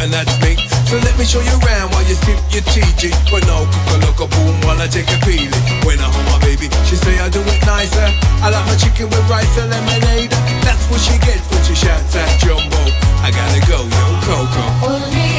and that's me. So let me show you around while you sip your TG. But no look a boom while I take a peeling. When I hold my baby, she say I do it nicer. I like my chicken with rice and lemonade. That's what she gets when she shouts at Jumbo. I gotta go, yo, Coco.